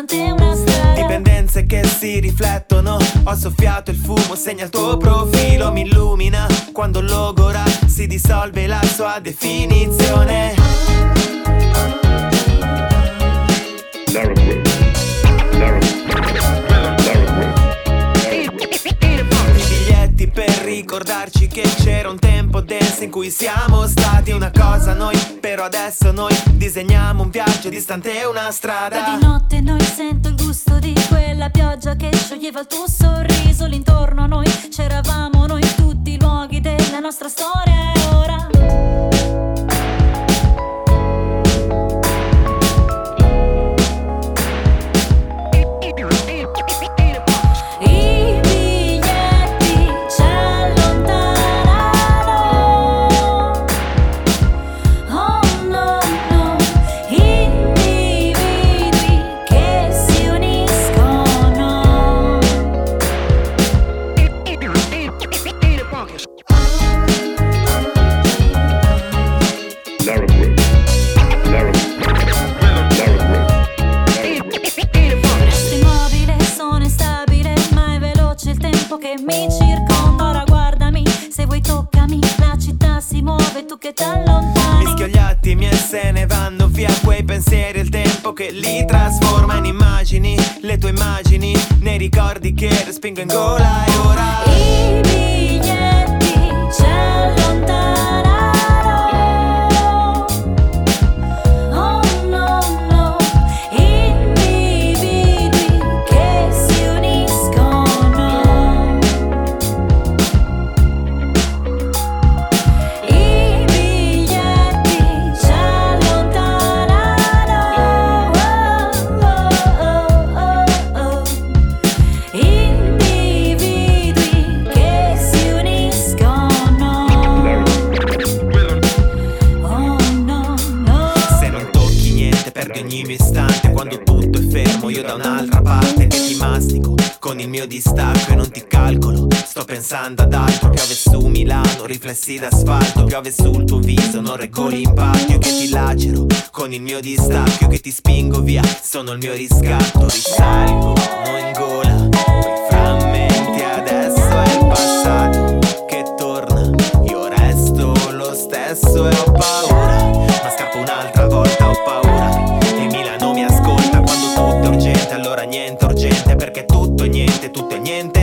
distante una strada. Dipendenze che si riflettono, ho soffiato il fumo, segna il tuo profilo, mi illumina quando logora si dissolve la sua definizione. I biglietti per ricordarci che c'era un tempo denso in cui siamo stati una cosa noi, però adesso noi disegniamo un viaggio distante una strada. Da di notte noi sento il gusto di quella pioggia che scioglieva il tuo sorriso. L'intorno a noi c'eravamo noi, tutti i luoghi della nostra storia e ora che mi circonda. Ora guardami, se vuoi toccami, la città si muove, tu che t'allontani. Mischio gli attimi e se ne vanno via quei pensieri e il tempo che li trasforma in immagini. Le tue immagini, nei ricordi che respingo in gola e ora i biglietti ci allontanano. Oh no no, individui che si uniscono. I biglietti ci allontanano. Individui che si uniscono. Oh no no. se non tocchi niente perdi ogni mio istante. Quando tutto è fermo io da un'altra parte che ti mastico con il mio distacco e non ti calcolo. Sto pensando ad altro, piove su Milano, riflessi d'asfalto, piove sul tuo viso, non reggo l'impatto. Io che ti lacero con il mio distacco, io che ti spingo via, sono il mio riscatto. Risalgo, in gola, quei frammenti, adesso è il passato che torna. Io resto lo stesso e ho paura, ma scappo un'altra volta, ho paura. E Milano mi ascolta quando tutto è urgente, allora niente urgente, perché tutto è niente, tutto è niente.